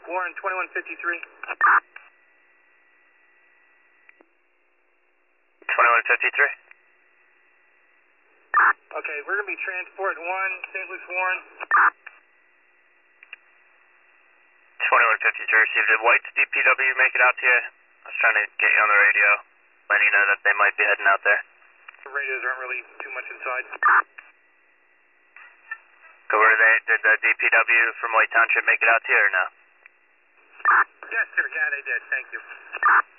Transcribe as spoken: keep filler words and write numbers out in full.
Warren, twenty-one fifty-three. twenty-one fifty-three. Okay, we're going to be transport one, Saint Luke's Warren. twenty-one fifty-three received. Did White's D P W make it out to you? I was trying to get you on the radio, letting you know that they might be heading out there. The radios aren't really too much inside. Go where they, did the D P W from White Township make it out to you or no? Yes, sir. Yeah, they did. Thank you.